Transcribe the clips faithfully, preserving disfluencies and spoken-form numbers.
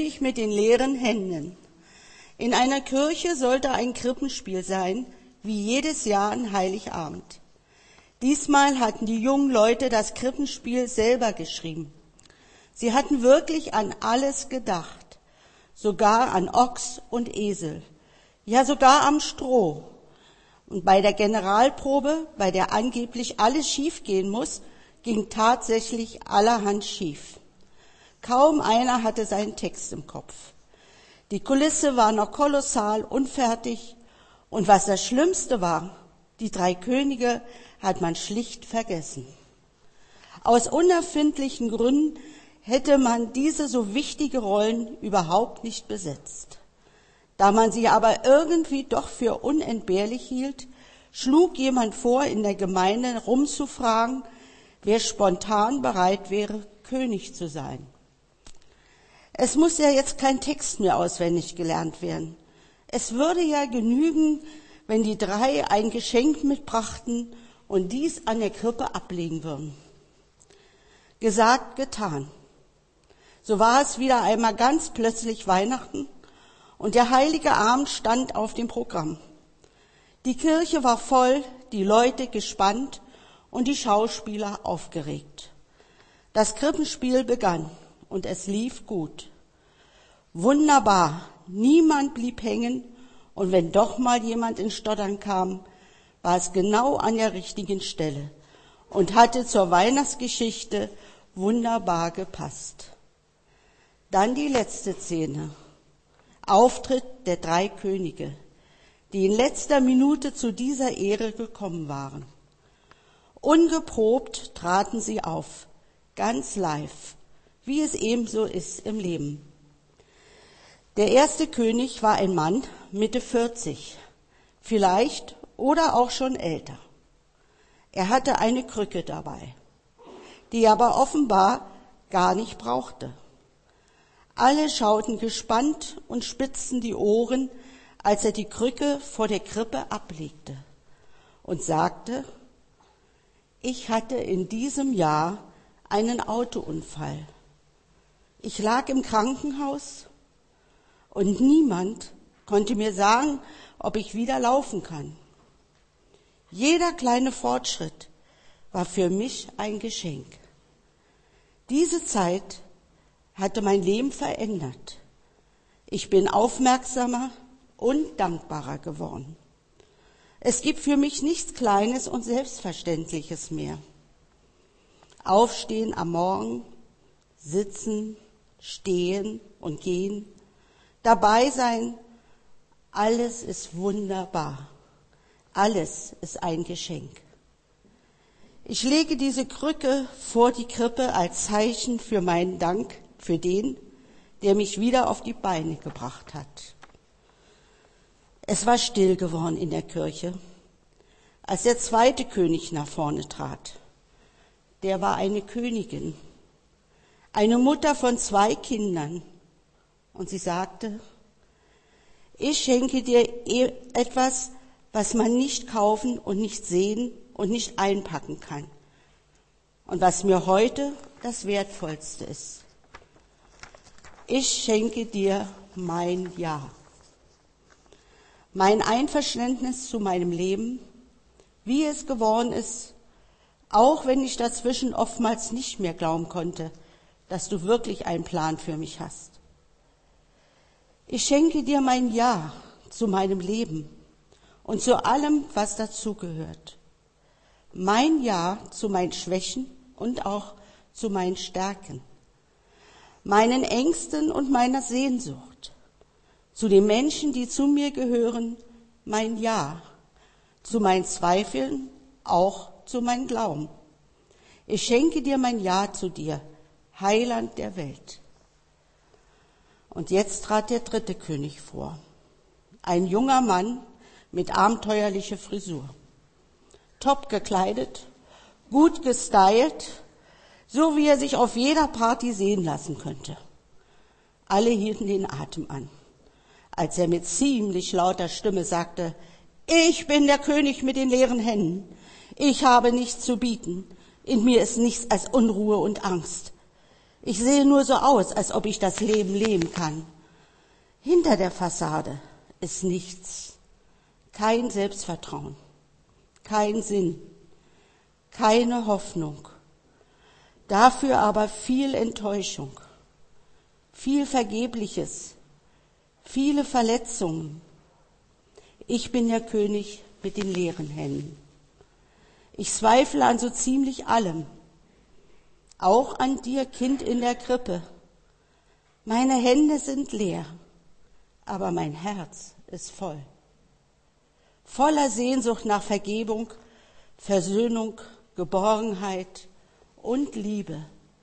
König mit den leeren Händen. In einer Kirche sollte ein Krippenspiel sein, wie jedes Jahr an Heiligabend. Diesmal hatten die jungen Leute das Krippenspiel selber geschrieben. Sie hatten wirklich an alles gedacht, sogar an Ochs und Esel, ja sogar am Stroh. Und bei der Generalprobe, bei der angeblich alles schiefgehen muss, ging tatsächlich allerhand schief. Kaum einer hatte seinen Text im Kopf. Die Kulisse war noch kolossal unfertig und was das Schlimmste war, die drei Könige hat man schlicht vergessen. Aus unerfindlichen Gründen hätte man diese so wichtige Rollen überhaupt nicht besetzt. Da man sie aber irgendwie doch für unentbehrlich hielt, schlug jemand vor, in der Gemeinde rumzufragen, wer spontan bereit wäre, König zu sein. Es muss ja jetzt kein Text mehr auswendig gelernt werden. Es würde ja genügen, wenn die drei ein Geschenk mitbrachten und dies an der Krippe ablegen würden. Gesagt, getan. So war es wieder einmal ganz plötzlich Weihnachten und der heilige Abend stand auf dem Programm. Die Kirche war voll, die Leute gespannt und die Schauspieler aufgeregt. Das Krippenspiel begann und es lief gut. Wunderbar, niemand blieb hängen und wenn doch mal jemand ins Stottern kam, war es genau an der richtigen Stelle und hatte zur Weihnachtsgeschichte wunderbar gepasst. Dann die letzte Szene. Auftritt der drei Könige, die in letzter Minute zu dieser Ehre gekommen waren. Ungeprobt traten sie auf, ganz live, wie es ebenso ist im Leben. Der erste König war ein Mann, Mitte vierzig, vielleicht oder auch schon älter. Er hatte eine Krücke dabei, die er aber offenbar gar nicht brauchte. Alle schauten gespannt und spitzten die Ohren, als er die Krücke vor der Krippe ablegte und sagte, ich hatte in diesem Jahr einen Autounfall. Ich lag im Krankenhaus und niemand konnte mir sagen, ob ich wieder laufen kann. Jeder kleine Fortschritt war für mich ein Geschenk. Diese Zeit hatte mein Leben verändert. Ich bin aufmerksamer und dankbarer geworden. Es gibt für mich nichts Kleines und Selbstverständliches mehr. Aufstehen am Morgen, sitzen, stehen und gehen, dabei sein, alles ist wunderbar. Alles ist ein Geschenk. Ich lege diese Krücke vor die Krippe als Zeichen für meinen Dank für den, der mich wieder auf die Beine gebracht hat. Es war still geworden in der Kirche, als der zweite König nach vorne trat. Der war eine Königin, eine Mutter von zwei Kindern. Und sie sagte, ich schenke dir etwas, was man nicht kaufen und nicht sehen und nicht einpacken kann. Und was mir heute das Wertvollste ist. Ich schenke dir mein Ja. Mein Einverständnis zu meinem Leben, wie es geworden ist, auch wenn ich dazwischen oftmals nicht mehr glauben konnte, dass du wirklich einen Plan für mich hast. Ich schenke dir mein Ja zu meinem Leben und zu allem, was dazugehört. Mein Ja zu meinen Schwächen und auch zu meinen Stärken, meinen Ängsten und meiner Sehnsucht, zu den Menschen, die zu mir gehören, mein Ja, zu meinen Zweifeln, auch zu meinem Glauben. Ich schenke dir mein Ja zu dir, Heiland der Welt. Und jetzt trat der dritte König vor, ein junger Mann mit abenteuerlicher Frisur, top gekleidet, gut gestylt, so wie er sich auf jeder Party sehen lassen könnte. Alle hielten den Atem an, als er mit ziemlich lauter Stimme sagte, ich bin der König mit den leeren Händen, ich habe nichts zu bieten, in mir ist nichts als Unruhe und Angst. Ich sehe nur so aus, als ob ich das Leben leben kann. Hinter der Fassade ist nichts. Kein Selbstvertrauen, kein Sinn, keine Hoffnung. Dafür aber viel Enttäuschung, viel Vergebliches, viele Verletzungen. Ich bin der König mit den leeren Händen. Ich zweifle an so ziemlich allem, auch an dir, Kind in der Krippe. Meine Hände sind leer, aber mein Herz ist voll. Voller Sehnsucht nach Vergebung, Versöhnung, Geborgenheit und Liebe.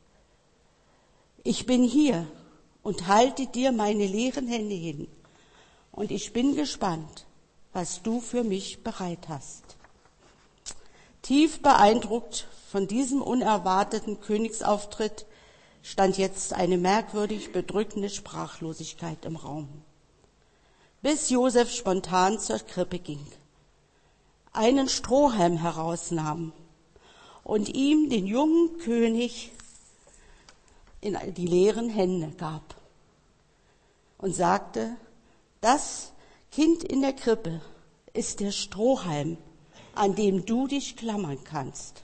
Ich bin hier und halte dir meine leeren Hände hin. Und ich bin gespannt, was du für mich bereit hast. Tief beeindruckt von diesem unerwarteten Königsauftritt stand jetzt eine merkwürdig bedrückende Sprachlosigkeit im Raum, bis Josef spontan zur Krippe ging, einen Strohhalm herausnahm und ihm den jungen König in die leeren Hände gab und sagte, das Kind in der Krippe ist der Strohhalm, an dem du dich klammern kannst.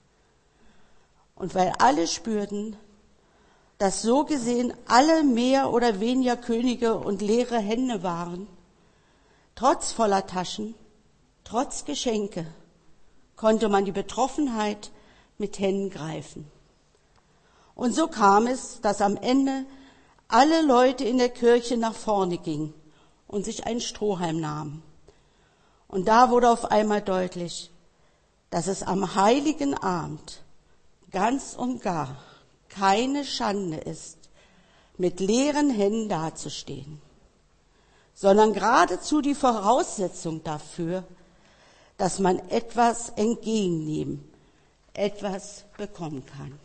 Und weil alle spürten, dass so gesehen alle mehr oder weniger Könige und leere Hände waren, trotz voller Taschen, trotz Geschenke, konnte man die Betroffenheit mit Händen greifen. Und so kam es, dass am Ende alle Leute in der Kirche nach vorne gingen und sich einen Strohhalm nahmen. Und da wurde auf einmal deutlich, dass es am heiligen Abend ganz und gar keine Schande ist, mit leeren Händen dazustehen, sondern geradezu die Voraussetzung dafür, dass man etwas entgegennehmen, etwas bekommen kann.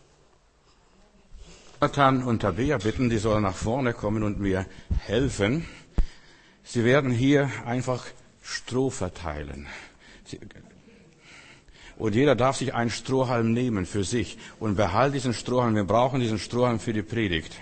Jonathan und Tabea bitten, die sollen nach vorne kommen und mir helfen. Sie werden hier einfach Stroh verteilen. Sie, und jeder darf sich einen Strohhalm nehmen für sich und behalte diesen Strohhalm. Wir brauchen diesen Strohhalm für die Predigt.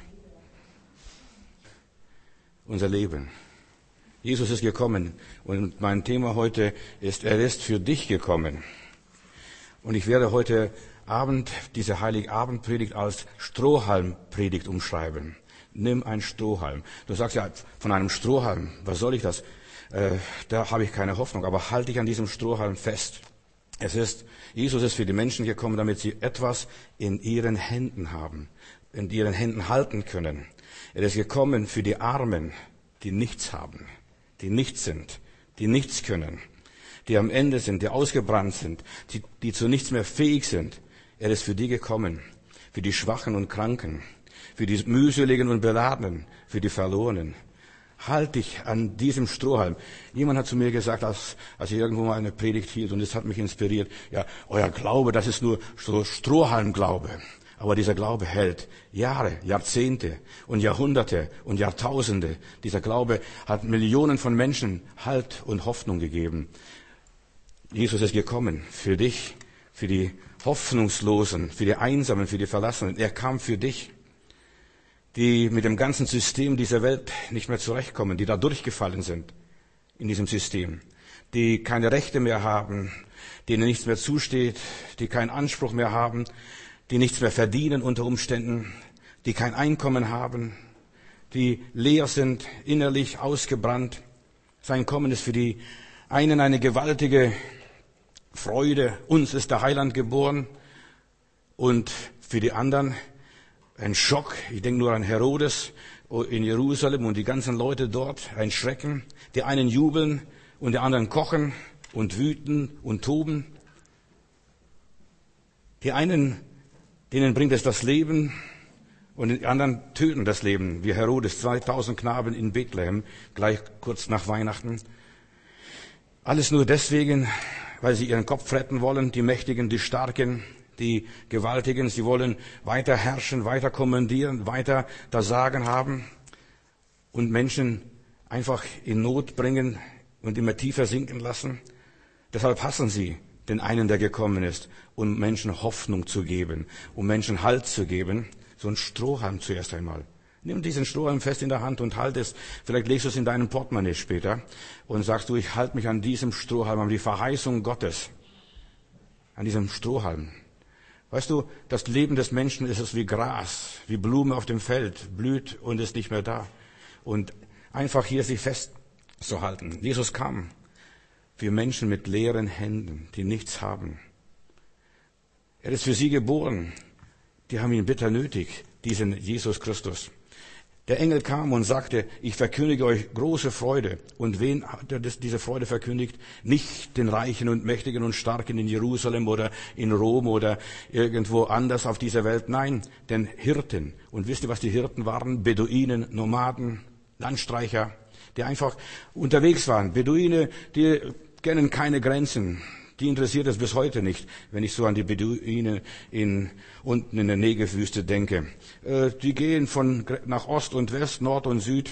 Unser Leben. Jesus ist gekommen und mein Thema heute ist, er ist für dich gekommen. Und ich werde heute Abend diese Heiligabendpredigt als Strohhalmpredigt umschreiben. Nimm einen Strohhalm. Du sagst ja, von einem Strohhalm, was soll ich das? Äh, da habe ich keine Hoffnung, aber halte dich an diesem Strohhalm fest. Es ist, Jesus ist für die Menschen gekommen, damit sie etwas in ihren Händen haben, in ihren Händen halten können. Er ist gekommen für die Armen, die nichts haben, die nichts sind, die nichts können, die am Ende sind, die ausgebrannt sind, die, die zu nichts mehr fähig sind. Er ist für die gekommen, für die Schwachen und Kranken, für die Mühseligen und Beladenen, für die Verlorenen. Halt dich an diesem Strohhalm. Jemand hat zu mir gesagt, als, als ich irgendwo mal eine Predigt hielt, und es hat mich inspiriert, ja, euer Glaube, das ist nur so Strohhalmglaube. Aber dieser Glaube hält Jahre, Jahrzehnte und Jahrhunderte und Jahrtausende. Dieser Glaube hat Millionen von Menschen Halt und Hoffnung gegeben. Jesus ist gekommen für dich, für die Hoffnungslosen, für die Einsamen, für die Verlassenen. Er kam für dich, die mit dem ganzen System dieser Welt nicht mehr zurechtkommen, die da durchgefallen sind in diesem System, die keine Rechte mehr haben, denen nichts mehr zusteht, die keinen Anspruch mehr haben, die nichts mehr verdienen unter Umständen, die kein Einkommen haben, die leer sind, innerlich ausgebrannt. Sein Kommen ist für die einen eine gewaltige Freude, uns ist der Heiland geboren, und für die anderen ein Schock. Ich denke nur an Herodes in Jerusalem und die ganzen Leute dort, ein Schrecken. Die einen jubeln und die anderen kochen und wüten und toben. Die einen, denen bringt es das Leben, und die anderen töten das Leben, wie Herodes, zweitausend Knaben in Bethlehem, gleich kurz nach Weihnachten. Alles nur deswegen, weil sie ihren Kopf retten wollen, die Mächtigen, die Starken, die Gewaltigen. Sie wollen weiter herrschen, weiter kommandieren, weiter das Sagen haben und Menschen einfach in Not bringen und immer tiefer sinken lassen. Deshalb hassen sie den einen, der gekommen ist, um Menschen Hoffnung zu geben, um Menschen Halt zu geben. so ein Strohhalm zuerst einmal. Nimm diesen Strohhalm fest in der Hand und halt es, vielleicht legst du es in deinem Portemonnaie später und sagst du, ich halte mich an diesem Strohhalm, an die Verheißung Gottes, an diesem Strohhalm. Weißt du, das Leben des Menschen ist es wie Gras, wie Blume auf dem Feld, blüht und ist nicht mehr da. Und einfach hier sich festzuhalten. Jesus kam für Menschen mit leeren Händen, die nichts haben. Er ist für sie geboren. Die haben ihn bitter nötig, diesen Jesus Christus. Der Engel kam und sagte, ich verkündige euch große Freude. Und wen hat er das, diese Freude verkündigt? Nicht den Reichen und Mächtigen und Starken in Jerusalem oder in Rom oder irgendwo anders auf dieser Welt. Nein, den Hirten. Und wisst ihr, was die Hirten waren? Beduinen, Nomaden, Landstreicher, die einfach unterwegs waren. Beduine, die kennen keine Grenzen. Die interessiert es bis heute nicht, wenn ich so an die Beduine in, unten in der Negev-Wüste denke. Äh, die gehen von nach Ost und West, Nord und Süd.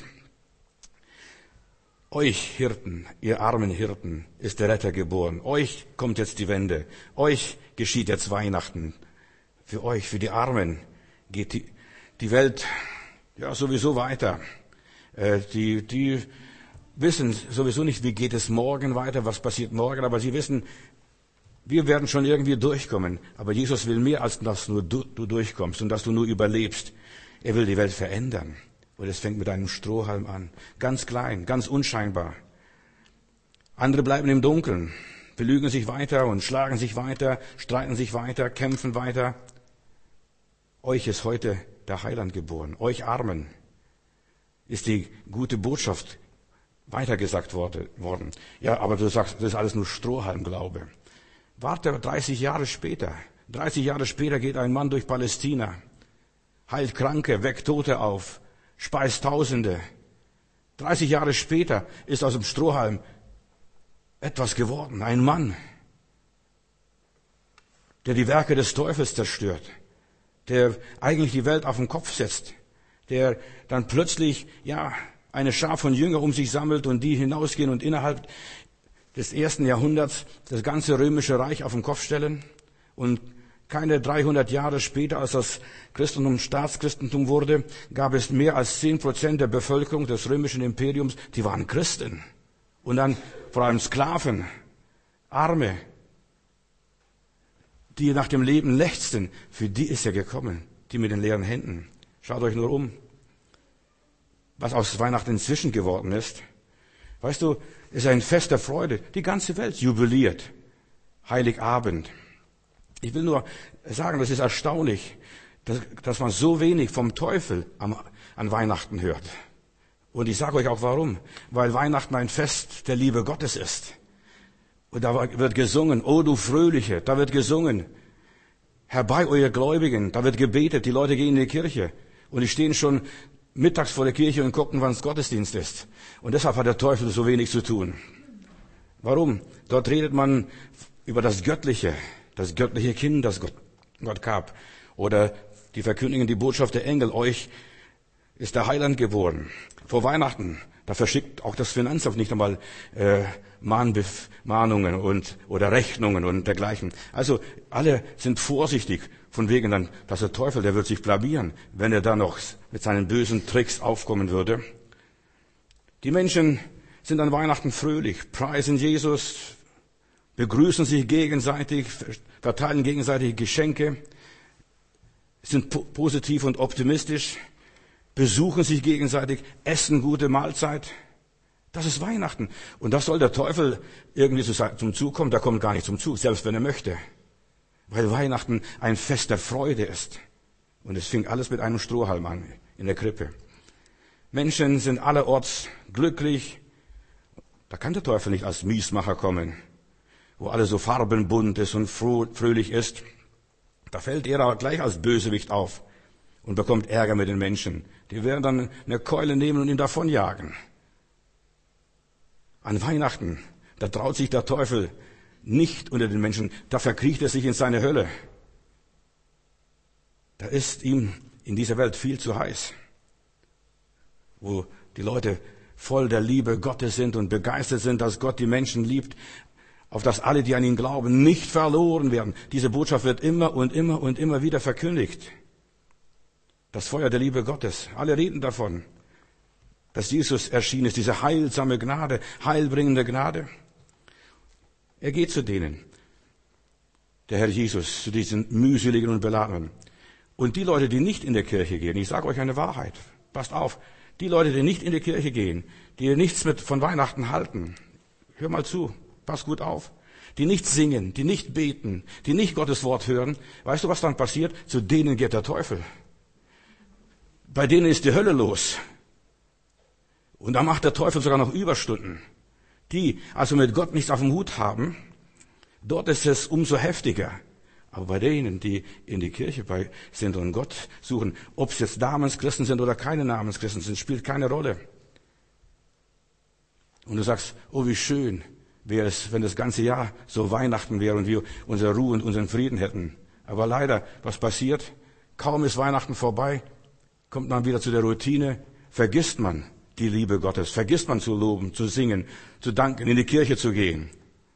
Euch Hirten, ihr armen Hirten, ist der Retter geboren. Euch kommt jetzt die Wende. Euch geschieht jetzt Weihnachten. Für euch, für die Armen geht die, die Welt ja sowieso weiter. Äh, die, die wissen sowieso nicht, wie geht es morgen weiter, was passiert morgen, aber sie wissen, wir werden schon irgendwie durchkommen. Aber Jesus will mehr, als dass nur du, du durchkommst und dass du nur überlebst. Er will die Welt verändern. Und es fängt mit einem Strohhalm an. Ganz klein, ganz unscheinbar. Andere bleiben im Dunkeln, belügen sich weiter und schlagen sich weiter, streiten sich weiter, kämpfen weiter. Euch ist heute der Heiland geboren. Euch Armen ist die gute Botschaft weitergesagt worden. Ja, aber du sagst, das ist alles nur Strohhalmglaube. Warte dreißig Jahre später. dreißig Jahre später geht ein Mann durch Palästina, heilt Kranke, weckt Tote auf, speist Tausende. dreißig Jahre später ist aus dem Strohhalm etwas geworden. Ein Mann, der die Werke des Teufels zerstört, der eigentlich die Welt auf den Kopf setzt, der dann plötzlich, ja, eine Schar von Jüngern um sich sammelt und die hinausgehen und innerhalb des ersten Jahrhunderts das ganze römische Reich auf den Kopf stellen. Und keine dreihundert Jahre später, als das Christentum Staatschristentum wurde, gab es mehr als zehn Prozent der Bevölkerung des römischen Imperiums, die waren Christen. Und dann vor allem Sklaven, Arme, die nach dem Leben lechzten. Für die ist er gekommen, die mit den leeren Händen. Schaut euch nur um, was aus Weihnachten inzwischen geworden ist. Weißt du, es ist ein Fest der Freude. Die ganze Welt jubiliert. Heiligabend. Ich will nur sagen, das ist erstaunlich, dass, dass man so wenig vom Teufel am, an Weihnachten hört. Und ich sage euch auch warum. Weil Weihnachten ein Fest der Liebe Gottes ist. Und da wird gesungen, oh du Fröhliche, da wird gesungen, herbei euer Gläubigen, da wird gebetet, die Leute gehen in die Kirche. Und die stehen schon mittags vor der Kirche und gucken, wann es Gottesdienst ist. Und deshalb hat der Teufel so wenig zu tun. Warum? Dort redet man über das Göttliche, das göttliche Kind, das Gott, Gott gab. Oder die verkündigen die Botschaft der Engel, euch ist der Heiland geboren. Vor Weihnachten, da verschickt auch das Finanzamt nicht einmal äh, Mahnbef- Mahnungen und oder Rechnungen und dergleichen. Also alle sind vorsichtig, von wegen dann, dass der Teufel, der wird sich blamieren, wenn er da noch mit seinen bösen Tricks aufkommen würde. Die Menschen sind an Weihnachten fröhlich, preisen Jesus, begrüßen sich gegenseitig, verteilen gegenseitig Geschenke, sind po- positiv und optimistisch, besuchen sich gegenseitig, essen gute Mahlzeit. Das ist Weihnachten. Und das soll der Teufel irgendwie zum Zug kommen. Der kommt gar nicht zum Zug, selbst wenn er möchte. Weil Weihnachten ein Fest der Freude ist. Und es fing alles mit einem Strohhalm an, in der Krippe. Menschen sind allerorts glücklich. Da kann der Teufel nicht als Miesmacher kommen, wo alles so farbenbunt ist und fröhlich ist. Da fällt er aber gleich als Bösewicht auf und bekommt Ärger mit den Menschen. Die werden dann eine Keule nehmen und ihn davonjagen. An Weihnachten, da traut sich der Teufel nicht unter den Menschen, da verkriecht er sich in seine Hölle. Da ist ihm in dieser Welt viel zu heiß, wo die Leute voll der Liebe Gottes sind und begeistert sind, dass Gott die Menschen liebt, auf dass alle, die an ihn glauben, nicht verloren werden. Diese Botschaft wird immer und immer und immer wieder verkündigt. Das Feuer der Liebe Gottes. Alle reden davon, dass Jesus erschienen ist, diese heilsame Gnade, heilbringende Gnade. Er geht zu denen, der Herr Jesus, zu diesen mühseligen und Beladenen. Und die Leute, die nicht in der Kirche gehen, ich sage euch eine Wahrheit, passt auf, die Leute, die nicht in die Kirche gehen, die nichts mit von Weihnachten halten, hör mal zu, pass gut auf, die nicht singen, die nicht beten, die nicht Gottes Wort hören, weißt du, was dann passiert? Zu denen geht der Teufel. Bei denen ist die Hölle los. Und da macht der Teufel sogar noch Überstunden. Die also mit Gott nichts auf dem Hut haben, dort ist es umso heftiger. Aber bei denen, die in die Kirche sind und Gott suchen, ob es jetzt Namenschristen sind oder keine Namenschristen sind, spielt keine Rolle. Und du sagst, oh wie schön wäre es, wenn das ganze Jahr so Weihnachten wäre und wir unsere Ruhe und unseren Frieden hätten. Aber leider, was passiert? Kaum ist Weihnachten vorbei, kommt man wieder zu der Routine, vergisst man die Liebe Gottes, vergisst man zu loben, zu singen, zu danken, in die Kirche zu gehen.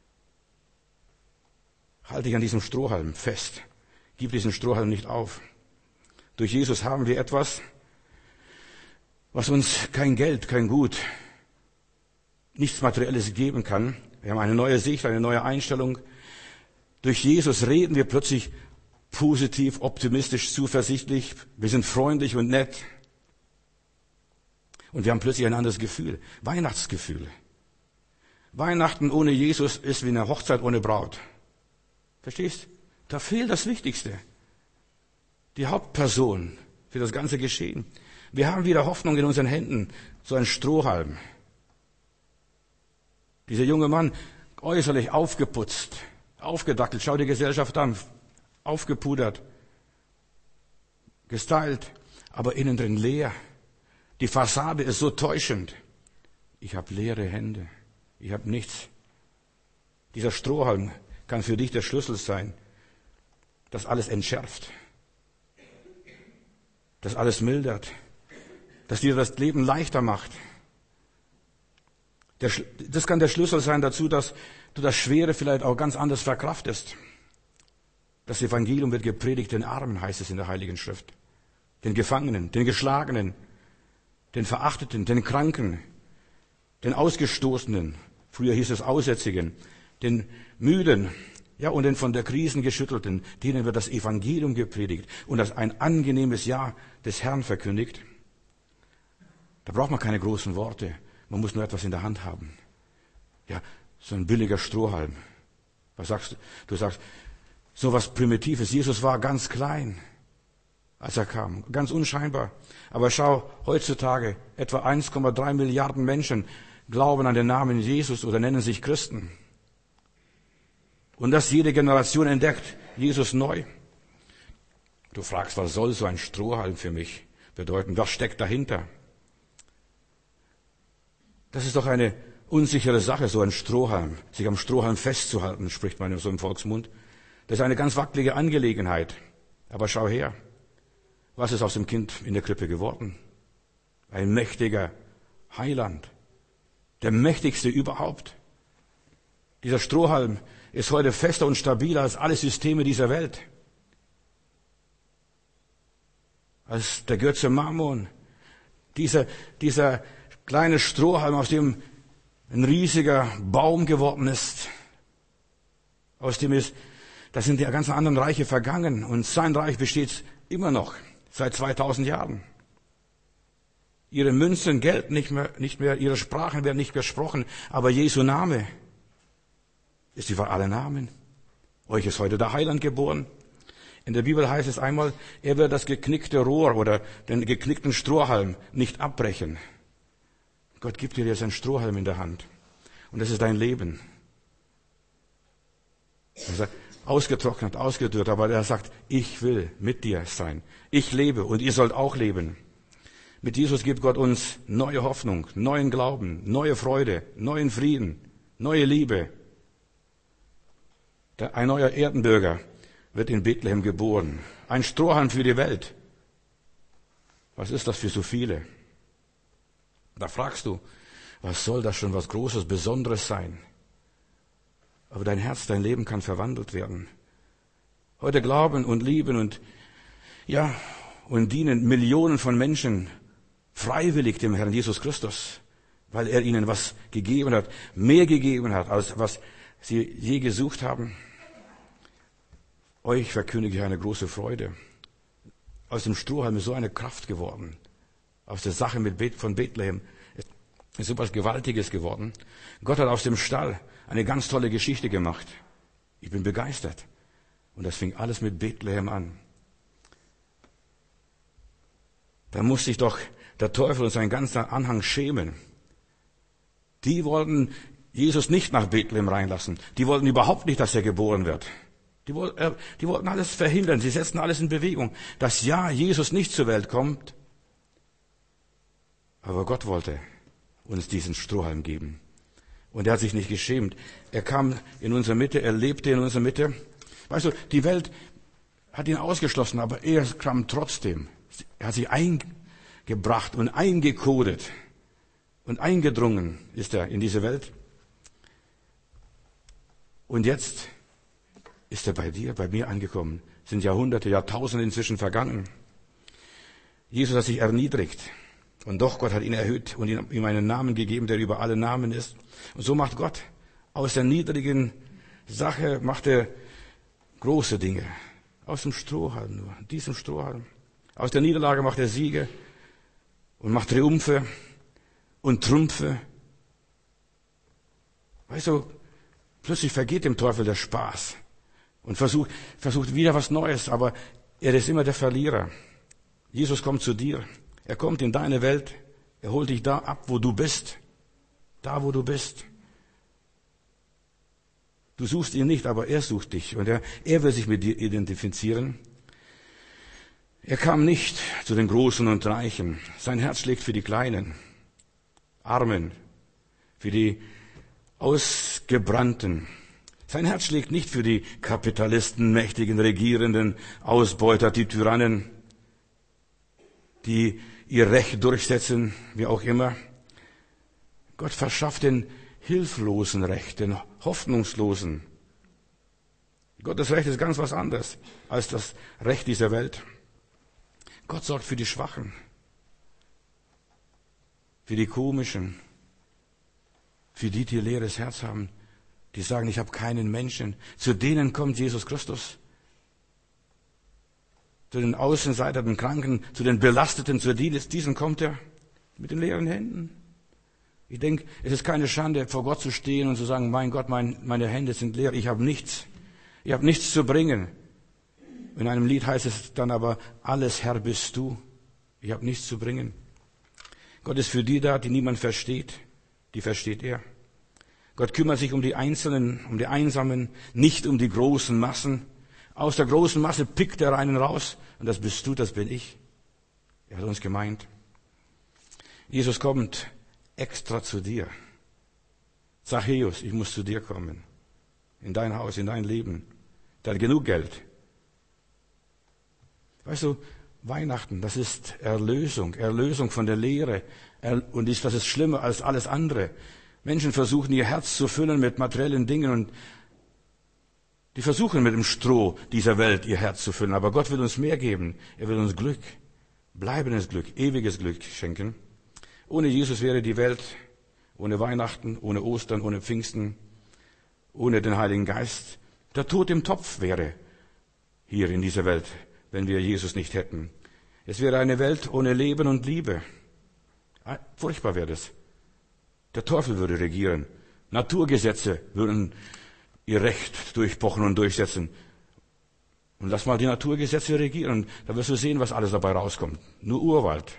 Halte dich an diesem Strohhalm fest. Gib diesen Strohhalm nicht auf. Durch Jesus haben wir etwas, was uns kein Geld, kein Gut, nichts Materielles geben kann. Wir haben eine neue Sicht, eine neue Einstellung. Durch Jesus reden wir plötzlich positiv, optimistisch, zuversichtlich. Wir sind freundlich und nett. Und wir haben plötzlich ein anderes Gefühl, Weihnachtsgefühl. Weihnachten ohne Jesus ist wie eine Hochzeit ohne Braut. Verstehst? Da fehlt das Wichtigste. Die Hauptperson für das ganze Geschehen. Wir haben wieder Hoffnung in unseren Händen, so ein Strohhalm. Dieser junge Mann, äußerlich aufgeputzt, aufgedackelt, schau die Gesellschaft an, aufgepudert, gestylt, aber innen drin leer. Die Fassade ist so täuschend. Ich habe leere Hände, ich habe nichts. Dieser Strohhalm kann für dich der Schlüssel sein, das alles entschärft, das alles mildert, das dir das Leben leichter macht. Der, das kann der Schlüssel sein dazu, dass du das Schwere vielleicht auch ganz anders verkraftest. Das Evangelium wird gepredigt den Armen, heißt es in der Heiligen Schrift, den Gefangenen, den Geschlagenen, den Verachteten, den Kranken, den Ausgestoßenen, früher hieß es Aussätzigen, den Müden, ja, und den von der Krisen geschüttelten, denen wird das Evangelium gepredigt und das ein angenehmes Ja des Herrn verkündigt. Da braucht man keine großen Worte, man muss nur etwas in der Hand haben. Ja, so ein billiger Strohhalm. Was sagst du? Du sagst, so was Primitives. Jesus war ganz klein, als er kam, ganz unscheinbar. Aber schau, heutzutage etwa eins Komma drei Milliarden Menschen glauben an den Namen Jesus oder nennen sich Christen. Und das jede Generation entdeckt Jesus neu. Du fragst, was soll so ein Strohhalm für mich bedeuten? Was steckt dahinter? Das ist doch eine unsichere Sache, so ein Strohhalm. Sich am Strohhalm festzuhalten, spricht man so im Volksmund. Das ist eine ganz wackelige Angelegenheit. Aber schau her, was ist aus dem Kind in der Krippe geworden? Ein mächtiger Heiland. Der mächtigste überhaupt. Dieser Strohhalm ist heute fester und stabiler als alle Systeme dieser Welt. Als der Götze Mammon. Dieser, dieser kleine Strohhalm, aus dem ein riesiger Baum geworden ist. Aus dem ist, da sind die ganzen anderen Reiche vergangen. Und sein Reich besteht immer noch, seit zweitausend Jahren. Ihre Münzen gelten nicht mehr, nicht mehr, ihre Sprachen werden nicht gesprochen, aber Jesu Name ist über alle Namen. Euch ist heute der Heiland geboren. In der Bibel heißt es einmal, er wird das geknickte Rohr oder den geknickten Strohhalm nicht abbrechen. Gott gibt dir jetzt einen Strohhalm in der Hand. Und das ist dein Leben. Er sagt, ausgetrocknet, ausgedörrt, aber er sagt, ich will mit dir sein. Ich lebe und ihr sollt auch leben. Mit Jesus gibt Gott uns neue Hoffnung, neuen Glauben, neue Freude, neuen Frieden, neue Liebe. Ein neuer Erdenbürger wird in Bethlehem geboren. Ein Strohhalm für die Welt. Was ist das für so viele? Da fragst du, was soll das schon was Großes, Besonderes sein? Aber dein Herz, dein Leben kann verwandelt werden. Heute glauben und lieben und ja, und dienen Millionen von Menschen freiwillig dem Herrn Jesus Christus, weil er ihnen was gegeben hat, mehr gegeben hat, als was sie je gesucht haben. Euch verkündige ich eine große Freude. Aus dem Strohhalm ist so eine Kraft geworden. Aus der Sache mit Bet- von Bethlehem ist so etwas Gewaltiges geworden. Gott hat aus dem Stall eine ganz tolle Geschichte gemacht. Ich bin begeistert. Und das fing alles mit Bethlehem an. Da muss sich doch der Teufel und sein ganzer Anhang schämen. Die wollten Jesus nicht nach Bethlehem reinlassen. Die wollten überhaupt nicht, dass er geboren wird. Die wollten, äh, die wollten alles verhindern. Sie setzten alles in Bewegung, dass ja Jesus nicht zur Welt kommt. Aber Gott wollte uns diesen Strohhalm geben. Und er hat sich nicht geschämt. Er kam in unsere Mitte, er lebte in unserer Mitte. Weißt du, die Welt hat ihn ausgeschlossen, aber er kam trotzdem. Er hat sich eingebracht und eingekodet und eingedrungen ist er in diese Welt. Und jetzt ist er bei dir, bei mir angekommen. Es sind Jahrhunderte, Jahrtausende inzwischen vergangen. Jesus hat sich erniedrigt. Und doch, Gott hat ihn erhöht und ihm einen Namen gegeben, der über alle Namen ist. Und so macht Gott aus der niedrigen Sache, macht er große Dinge. Aus dem Strohhalm nur, diesem Strohhalm. Aus der Niederlage macht er Siege und macht Triumphe und Trümpfe. Weißt du, plötzlich vergeht dem Teufel der Spaß und versucht, versucht wieder was Neues, aber er ist immer der Verlierer. Jesus kommt zu dir. Er kommt in deine Welt. Er holt dich da ab, wo du bist. Da, wo du bist. Du suchst ihn nicht, aber er sucht dich. Und er, er will sich mit dir identifizieren. Er kam nicht zu den Großen und Reichen. Sein Herz schlägt für die Kleinen, Armen, für die Ausgebrannten. Sein Herz schlägt nicht für die Kapitalisten, Mächtigen, Regierenden, Ausbeuter, die Tyrannen, die ihr Recht durchsetzen, wie auch immer. Gott verschafft den hilflosen Recht, den hoffnungslosen. Gottes Recht ist ganz was anderes als das Recht dieser Welt. Gott sorgt für die Schwachen, für die Komischen, für die, die leeres Herz haben, die sagen, ich habe keinen Menschen. Zu denen kommt Jesus Christus. Zu den Außenseitern, den Kranken, zu den Belasteten, zu diesen kommt er mit den leeren Händen. Ich denke, es ist keine Schande, vor Gott zu stehen und zu sagen, mein Gott, mein, meine Hände sind leer, ich habe nichts. Ich habe nichts zu bringen. In einem Lied heißt es dann aber, alles Herr bist du. Ich habe nichts zu bringen. Gott ist für die da, die niemand versteht. Die versteht er. Gott kümmert sich um die Einzelnen, um die Einsamen, nicht um die großen Massen. Aus der großen Masse pickt er einen raus. Und das bist du, das bin ich. Er hat uns gemeint. Jesus kommt extra zu dir. Zachäus, ich muss zu dir kommen. In dein Haus, in dein Leben. Der hat genug Geld. Weißt du, Weihnachten, das ist Erlösung. Erlösung von der Leere. Und das ist schlimmer als alles andere. Menschen versuchen, ihr Herz zu füllen mit materiellen Dingen und die versuchen mit dem Stroh dieser Welt ihr Herz zu füllen. Aber Gott will uns mehr geben. Er will uns Glück, bleibendes Glück, ewiges Glück schenken. Ohne Jesus wäre die Welt ohne Weihnachten, ohne Ostern, ohne Pfingsten, ohne den Heiligen Geist. Der Tod im Topf wäre hier in dieser Welt, wenn wir Jesus nicht hätten. Es wäre eine Welt ohne Leben und Liebe. Furchtbar wäre das. Der Teufel würde regieren. Naturgesetze würden ihr Recht durchpochen und durchsetzen. Und lass mal die Naturgesetze regieren. Da wirst du sehen, was alles dabei rauskommt. Nur Urwald.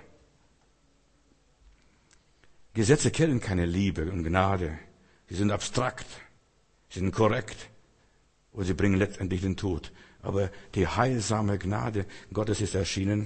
Gesetze kennen keine Liebe und Gnade. Sie sind abstrakt. Sie sind korrekt. Und sie bringen letztendlich den Tod. Aber die heilsame Gnade Gottes ist erschienen.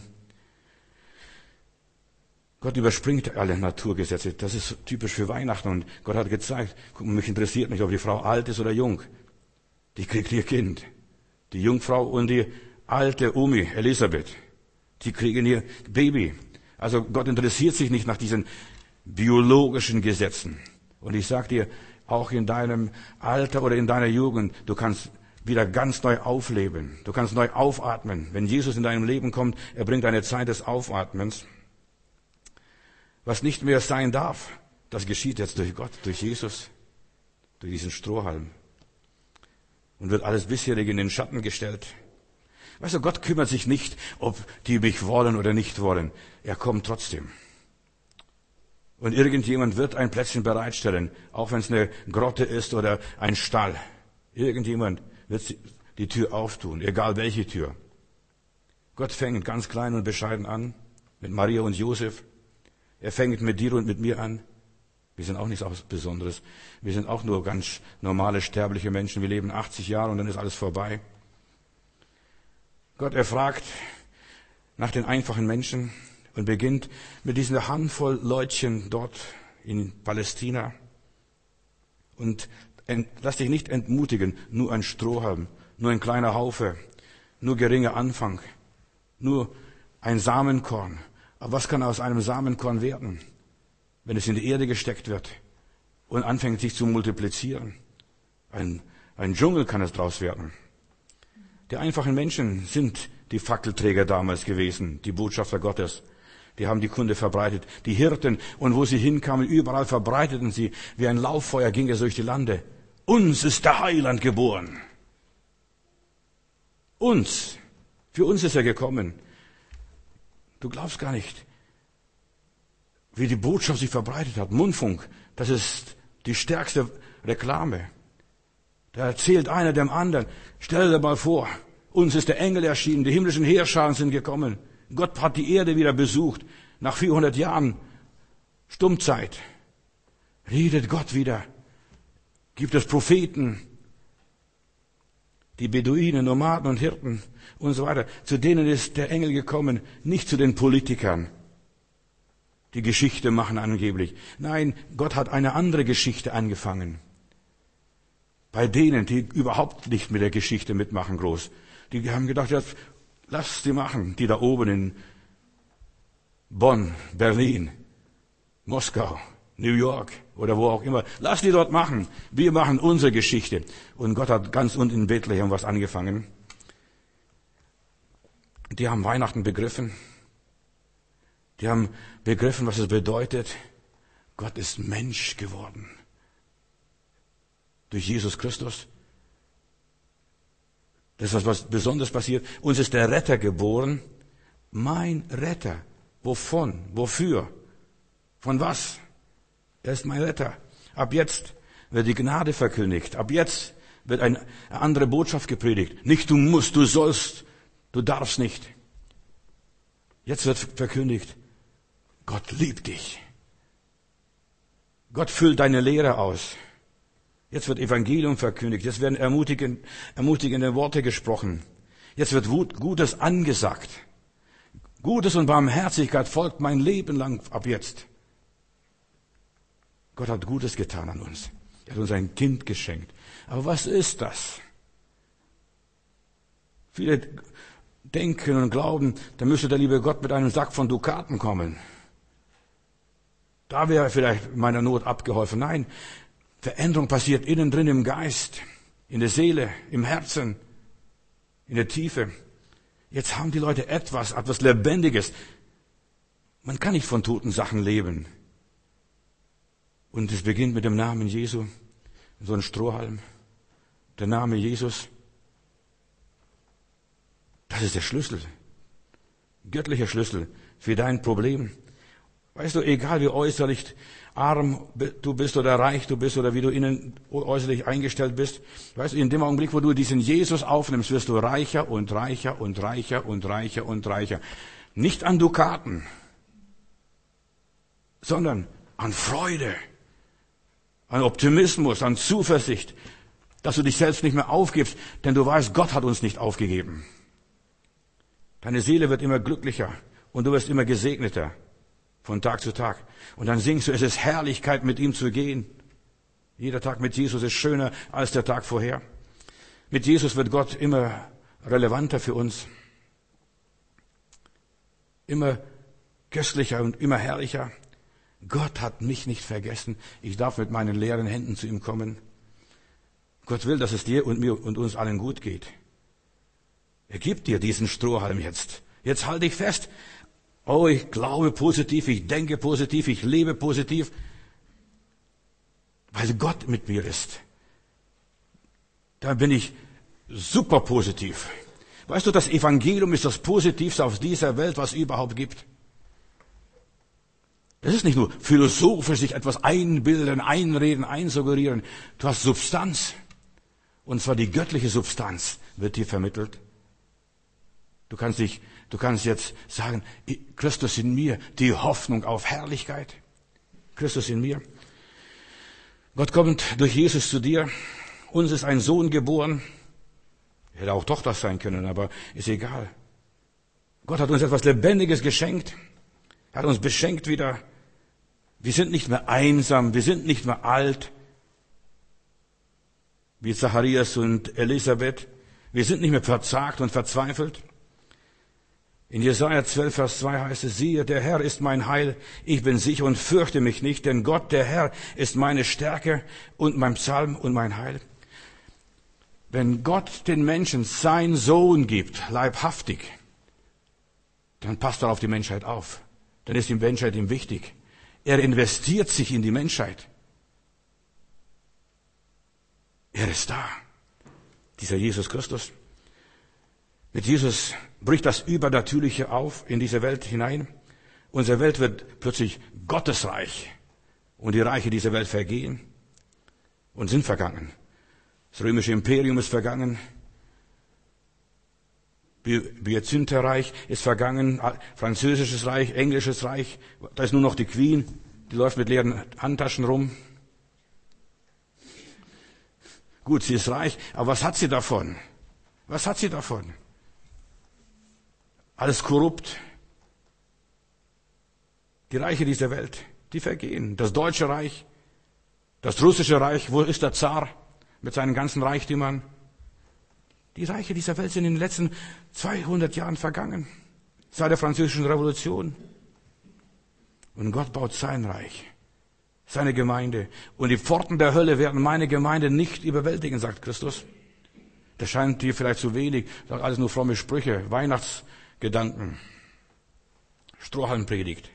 Gott überspringt alle Naturgesetze. Das ist typisch für Weihnachten. Und Gott hat gezeigt, guck mal, mich interessiert nicht, ob die Frau alt ist oder jung. Die kriegt ihr Kind. Die Jungfrau und die alte Omi, Elisabeth, die kriegen ihr Baby. Also Gott interessiert sich nicht nach diesen biologischen Gesetzen. Und ich sag dir, auch in deinem Alter oder in deiner Jugend, du kannst wieder ganz neu aufleben. Du kannst neu aufatmen. Wenn Jesus in deinem Leben kommt, er bringt eine Zeit des Aufatmens. Was nicht mehr sein darf, das geschieht jetzt durch Gott, durch Jesus, durch diesen Strohhalm. Und wird alles bisherige in den Schatten gestellt. Weißt du, Gott kümmert sich nicht, ob die mich wollen oder nicht wollen. Er kommt trotzdem. Und irgendjemand wird ein Plätzchen bereitstellen, auch wenn es eine Grotte ist oder ein Stall. Irgendjemand wird die Tür auftun, egal welche Tür. Gott fängt ganz klein und bescheiden an, mit Maria und Josef. Er fängt mit dir und mit mir an. Wir sind auch nichts Besonderes. Wir sind auch nur ganz normale, sterbliche Menschen. Wir leben achtzig Jahre und dann ist alles vorbei. Gott erfragt nach den einfachen Menschen und beginnt mit dieser Handvoll Leutchen dort in Palästina. Und lass dich nicht entmutigen, nur ein Strohhalm, nur ein kleiner Haufe, nur geringer Anfang, nur ein Samenkorn. Aber was kann aus einem Samenkorn werden, wenn es in die Erde gesteckt wird und anfängt sich zu multiplizieren? Ein, ein Dschungel kann es draus werden. Die einfachen Menschen sind die Fackelträger damals gewesen, die Botschafter Gottes. Die haben die Kunde verbreitet, die Hirten. Und wo sie hinkamen, überall verbreiteten sie, wie ein Lauffeuer ging es durch die Lande. Uns ist der Heiland geboren. Uns. Für uns ist er gekommen. Du glaubst gar nicht, wie die Botschaft sich verbreitet hat. Mundfunk, das ist die stärkste Reklame. Da erzählt einer dem anderen, stell dir mal vor, uns ist der Engel erschienen, die himmlischen Heerscharen sind gekommen. Gott hat die Erde wieder besucht. Nach vierhundert Jahren Stummzeit redet Gott wieder. Gibt es Propheten, die Beduinen, Nomaden und Hirten und so weiter. Zu denen ist der Engel gekommen, nicht zu den Politikern, die Geschichte machen angeblich. Nein, Gott hat eine andere Geschichte angefangen. Bei denen, die überhaupt nicht mit der Geschichte mitmachen groß. Die haben gedacht, ja, lass sie machen, die da oben in Bonn, Berlin, Moskau, New York oder wo auch immer. Lass die dort machen. Wir machen unsere Geschichte. Und Gott hat ganz unten in Bethlehem was angefangen. Die haben Weihnachten begriffen. Die haben begriffen, was es bedeutet. Gott ist Mensch geworden. Durch Jesus Christus. Das ist was Besonderes passiert. Uns ist der Retter geboren. Mein Retter. Wovon? Wofür? Von was? Er ist mein Retter. Ab jetzt wird die Gnade verkündigt. Ab jetzt wird eine andere Botschaft gepredigt. Nicht du musst, du sollst, du darfst nicht. Jetzt wird verkündigt, Gott liebt dich. Gott füllt deine Lehre aus. Jetzt wird Evangelium verkündigt. Jetzt werden ermutigende, ermutigende Worte gesprochen. Jetzt wird Gutes angesagt. Gutes und Barmherzigkeit folgt mein Leben lang ab jetzt. Gott hat Gutes getan an uns. Er hat uns ein Kind geschenkt. Aber was ist das? Viele denken und glauben, da müsste der liebe Gott mit einem Sack von Dukaten kommen. Da wäre vielleicht meiner Not abgeholfen. Nein, Veränderung passiert innen drin im Geist, in der Seele, im Herzen, in der Tiefe. Jetzt haben die Leute etwas, etwas Lebendiges. Man kann nicht von toten Sachen leben. Und es beginnt mit dem Namen Jesu, so ein Strohhalm. Der Name Jesus. Das ist der Schlüssel. Göttlicher Schlüssel für dein Problem. Weißt du, egal wie äußerlich arm du bist oder reich du bist oder wie du innen äußerlich eingestellt bist, weißt du, in dem Augenblick, wo du diesen Jesus aufnimmst, wirst du reicher und reicher und reicher und reicher und reicher. Nicht an Dukaten, sondern an Freude, an Optimismus, an Zuversicht, dass du dich selbst nicht mehr aufgibst, denn du weißt, Gott hat uns nicht aufgegeben. Deine Seele wird immer glücklicher und du wirst immer gesegneter von Tag zu Tag. Und dann singst du, es ist Herrlichkeit, mit ihm zu gehen. Jeder Tag mit Jesus ist schöner als der Tag vorher. Mit Jesus wird Gott immer relevanter für uns. Immer köstlicher und immer herrlicher. Gott hat mich nicht vergessen. Ich darf mit meinen leeren Händen zu ihm kommen. Gott will, dass es dir und mir und uns allen gut geht. Er gibt dir diesen Strohhalm jetzt. Jetzt halte ich fest. Oh, ich glaube positiv, ich denke positiv, ich lebe positiv, weil Gott mit mir ist. Da bin ich super positiv. Weißt du, das Evangelium ist das Positivste auf dieser Welt, was es überhaupt gibt. Das ist nicht nur philosophisch, sich etwas einbilden, einreden, einsuggerieren. Du hast Substanz. Und zwar die göttliche Substanz wird dir vermittelt. Du kannst dich, du kannst jetzt sagen, Christus in mir, die Hoffnung auf Herrlichkeit. Christus in mir. Gott kommt durch Jesus zu dir. Uns ist ein Sohn geboren. Hätte auch Tochter sein können, aber ist egal. Gott hat uns etwas Lebendiges geschenkt. Er hat uns beschenkt wieder. Wir sind nicht mehr einsam, wir sind nicht mehr alt, wie Zacharias und Elisabeth. Wir sind nicht mehr verzagt und verzweifelt. In Jesaja zwölf, Vers zwei heißt es, siehe, der Herr ist mein Heil, ich bin sicher und fürchte mich nicht, denn Gott, der Herr, ist meine Stärke und mein Psalm und mein Heil. Wenn Gott den Menschen seinen Sohn gibt, leibhaftig, dann passt er auf die Menschheit auf. Dann ist die Menschheit ihm wichtig. Er investiert sich in die Menschheit. Er ist da. Dieser Jesus Christus. Mit Jesus bricht das Übernatürliche auf in diese Welt hinein. Unsere Welt wird plötzlich Gottesreich. Und die Reiche dieser Welt vergehen und sind vergangen. Das römische Imperium ist vergangen. Byzanterreich ist vergangen, französisches Reich, englisches Reich. Da ist nur noch die Queen, die läuft mit leeren Handtaschen rum. Gut, sie ist reich, aber was hat sie davon? Was hat sie davon? Alles korrupt. Die Reiche dieser Welt, die vergehen. Das Deutsche Reich, das Russische Reich, wo ist der Zar mit seinen ganzen Reichtümern? Die Reiche dieser Welt sind in den letzten zweihundert Jahren vergangen, seit der Französischen Revolution. Und Gott baut sein Reich, seine Gemeinde. Und die Pforten der Hölle werden meine Gemeinde nicht überwältigen, sagt Christus. Das scheint dir vielleicht zu wenig, sagt alles nur fromme Sprüche, Weihnachtsgedanken, Strohhalmpredigt.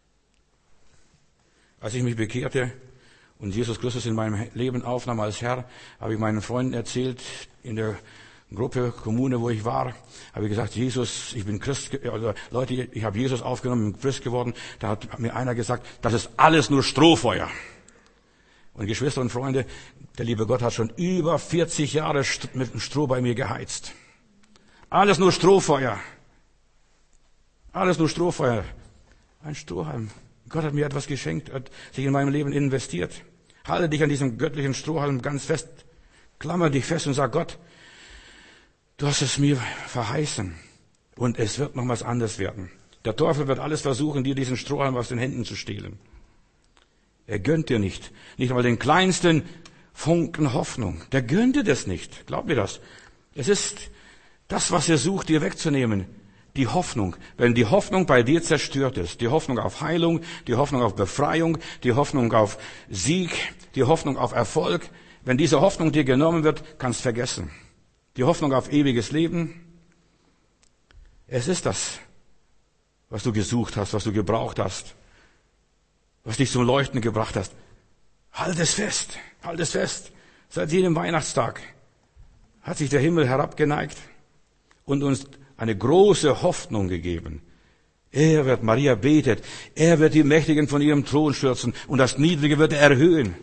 Als ich mich bekehrte und Jesus Christus in meinem Leben aufnahm als Herr, habe ich meinen Freunden erzählt, in der Gruppe, Kommune, wo ich war, habe ich gesagt, Jesus, ich bin Christ, also Leute, ich habe Jesus aufgenommen, bin Christ geworden. Da hat mir einer gesagt, das ist alles nur Strohfeuer. Und Geschwister und Freunde, der liebe Gott hat schon über vierzig Jahre mit dem Stroh bei mir geheizt. Alles nur Strohfeuer. Alles nur Strohfeuer. Ein Strohhalm. Gott hat mir etwas geschenkt, hat sich in meinem Leben investiert. Halte dich an diesem göttlichen Strohhalm ganz fest. Klammer dich fest und sag, Gott, du hast es mir verheißen. Und es wird nochmals anders werden. Der Teufel wird alles versuchen, dir diesen Strohhalm aus den Händen zu stehlen. Er gönnt dir nicht. Nicht einmal den kleinsten Funken Hoffnung. Der gönnt dir das nicht. Glaub mir das. Es ist das, was er sucht, dir wegzunehmen. Die Hoffnung. Wenn die Hoffnung bei dir zerstört ist, die Hoffnung auf Heilung, die Hoffnung auf Befreiung, die Hoffnung auf Sieg, die Hoffnung auf Erfolg, wenn diese Hoffnung dir genommen wird, kannst du vergessen. Die Hoffnung auf ewiges Leben. Es ist das, was du gesucht hast, was du gebraucht hast, was dich zum Leuchten gebracht hast. Halt es fest, halt es fest. Seit jedem Weihnachtstag hat sich der Himmel herabgeneigt und uns eine große Hoffnung gegeben. Er wird, Maria betet, er wird die Mächtigen von ihrem Thron stürzen und das Niedrige wird er erhöhen.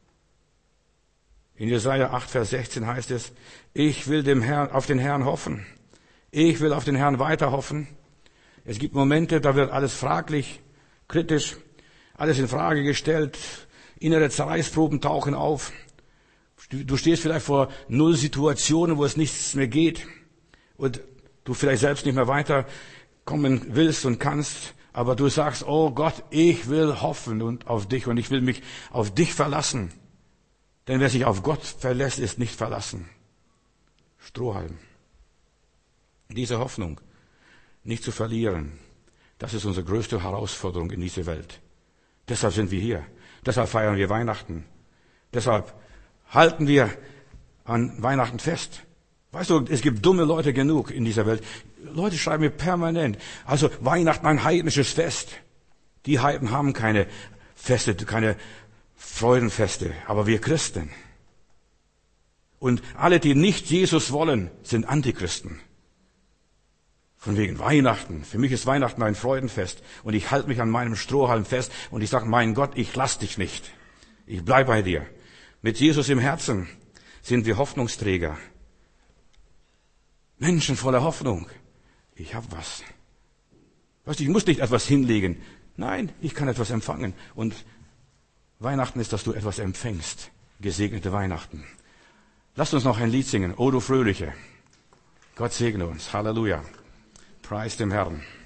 In Jesaja acht, Vers sechzehn heißt es, ich will dem Herrn, auf den Herrn hoffen. Ich will auf den Herrn weiter hoffen. Es gibt Momente, da wird alles fraglich, kritisch, alles in Frage gestellt. Innere Zerreißproben tauchen auf. Du stehst vielleicht vor null Situationen, wo es nichts mehr geht. Und du vielleicht selbst nicht mehr weiterkommen willst und kannst. Aber du sagst, oh Gott, ich will hoffen und auf dich und ich will mich auf dich verlassen. Denn wer sich auf Gott verlässt, ist nicht verlassen. Strohhalm. Diese Hoffnung nicht zu verlieren, das ist unsere größte Herausforderung in dieser Welt. Deshalb sind wir hier. Deshalb feiern wir Weihnachten. Deshalb halten wir an Weihnachten fest. Weißt du, es gibt dumme Leute genug in dieser Welt. Leute schreiben mir permanent, also Weihnachten ein heidnisches Fest. Die Heiden haben keine Feste, keine Freudenfeste, aber wir Christen. Und alle, die nicht Jesus wollen, sind Antichristen. Von wegen Weihnachten. Für mich ist Weihnachten ein Freudenfest. Und ich halte mich an meinem Strohhalm fest und ich sage, mein Gott, ich lass dich nicht. Ich bleib bei dir. Mit Jesus im Herzen sind wir Hoffnungsträger. Menschen voller Hoffnung. Ich habe was. Weißt du, ich muss nicht etwas hinlegen. Nein, ich kann etwas empfangen. Und Weihnachten ist, dass du etwas empfängst. Gesegnete Weihnachten. Lasst uns noch ein Lied singen. O du Fröhliche. Gott segne uns. Halleluja. Preis dem Herrn.